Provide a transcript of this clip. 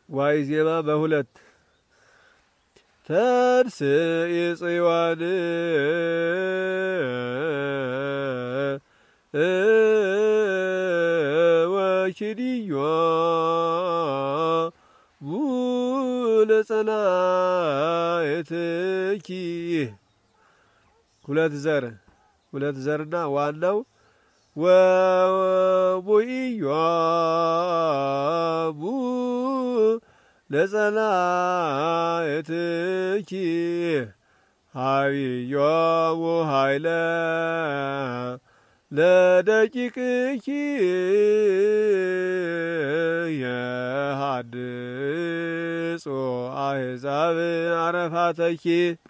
ዋይ ዜማ በሁለት ተንሥኢ ጽዮን ወኪድዮ ለጸላእትኪ ሁለት ዘርና ዋናው ወቡኢዮሙ ለጸላእትኪ ሀቢዮሙ ኃይለ ለደቂቅኪ የሃድጾ አሕዛብ አረፋተኪ